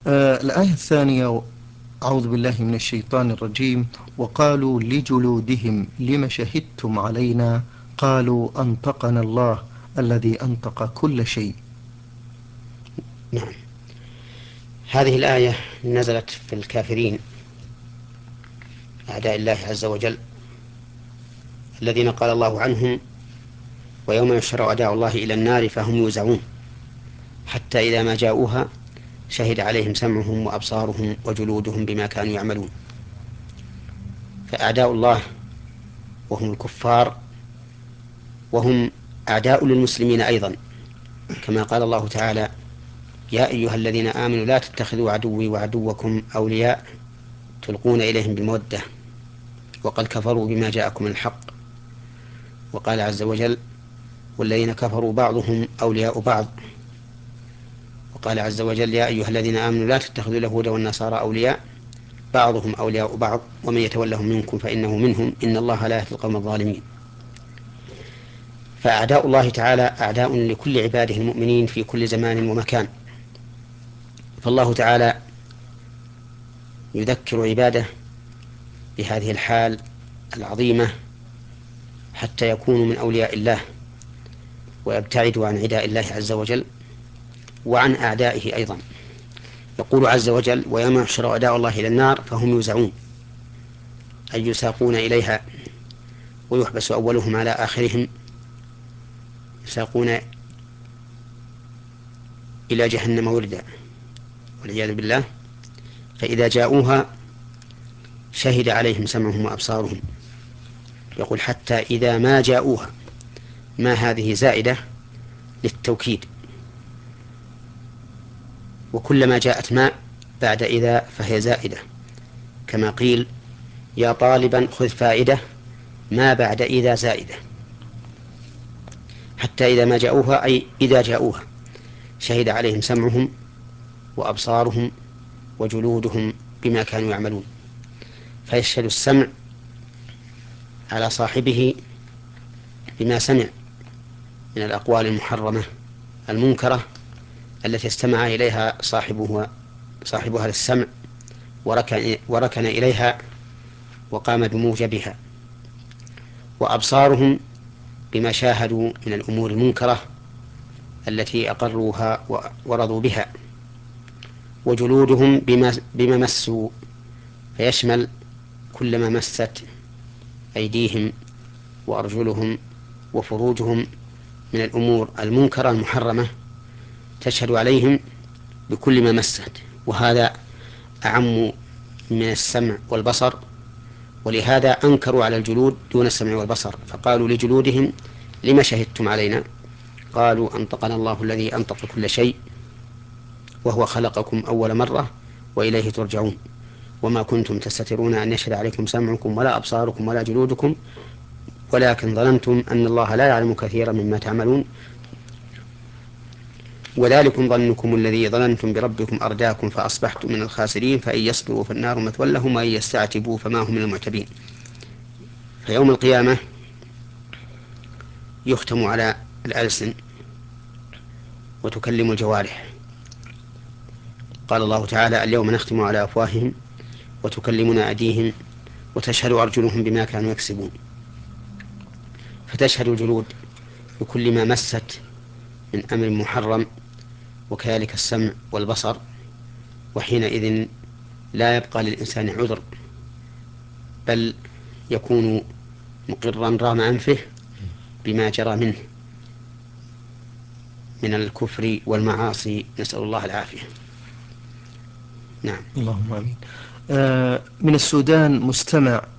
الآية الثانية: أعوذ بالله من الشيطان الرجيم. وقالوا لجلودهم لم شهدتم علينا قالوا أنطقنا الله الذي أنطق كل شيء. نعم. هذه الآية نزلت في الكافرين أعداء الله عز وجل، الذين قال الله عنهم: ويوم يحشر أعداء الله إلى النار فهم يوزعون حتى إذا ما جاءوها شهد عليهم سمعهم وأبصارهم وجلودهم بما كانوا يعملون. فأعداء الله وهم الكفار، وهم أعداء للمسلمين أيضا، كما قال الله تعالى: يا أيها الذين آمنوا لا تتخذوا عدوي وعدوكم أولياء تلقون إليهم بالمودة وقد كفروا بما جاءكم من الحق. وقال عز وجل: والذين كفروا بعضهم أولياء بعض. وقال عز وجل: يا أيها الذين آمنوا لا تتخذوا اليهود والنصارى أولياء بعضهم أولياء بعض ومن يتولهم منكم فإنه منهم إن الله لا يهدي القوم الظالمين. فأعداء الله تعالى أعداء لكل عباده المؤمنين في كل زمان ومكان. فالله تعالى يذكر عباده بهذه الحال العظيمة حتى يكونوا من أولياء الله ويبتعدوا عن عداء الله عز وجل وعن أعدائه أيضا. يقول عز وجل: ويوم يحشر أعداء الله إلى النار فهم يوزعون، أي يساقون إليها ويحبس أولهم على آخرهم، يساقون إلى جهنم وردا والعياذ بالله. فإذا جاءوها شهد عليهم سمعهم وأبصارهم. يقول: حتى إذا ما جاءوها، ما هذه زائدة للتوكيد، وكلما جاءت ما بعد إذا فهي زائدة، كما قيل: يا طالبا خذ فائدة ما بعد إذا زائدة. حتى إذا ما جاءوها أي إذا جاءوها شهد عليهم سمعهم وأبصارهم وجلودهم بما كانوا يعملون. فيشهد السمع على صاحبه بما سمع من الأقوال المحرمة المنكرة التي استمع إليها صاحبها للسمع وركن إليها وقام بموجبها. وأبصارهم بما شاهدوا من الأمور المنكرة التي أقروها ورضوا بها. وجلودهم بما مسوا، فيشمل كل ما مست أيديهم وأرجلهم وفروجهم من الأمور المنكرة المحرمة، تشهد عليهم بكل ما مست، وهذا أعم من السمع والبصر. ولهذا أنكروا على الجلود دون السمع والبصر، فقالوا لجلودهم لما شهدتم علينا قالوا أنطقنا الله الذي أنطق كل شيء وهو خلقكم أول مرة وإليه ترجعون وما كنتم تستترون أن يشهد عليكم سمعكم ولا أبصاركم ولا جلودكم ولكن ظننتم أن الله لا يعلم كثيرا مما تعملون وذلكم ظنكم الذي ظننتم بربكم أرداكم فأصبحتم من الخاسرين فإن يصبروا فالنار مثوى لهم وإن يستعتبوا فما هم من المعتبين. فيوم القيامة يختم على الألسن وتكلم الجوارح. قال الله تعالى: اليوم نختم على أفواههم وتكلمنا أيديهم وتشهد أرجلهم بما كانوا يكسبون. فتشهد الجلود بكل ما مست من أمر محرم، وكذلك السمع والبصر. وحينئذ لا يبقى للإنسان عذر، بل يكون مقرا رغم أنفه بما جرى منه من الكفر والمعاصي، نسأل الله العافية. نعم. اللهم آمين. من السودان مستمع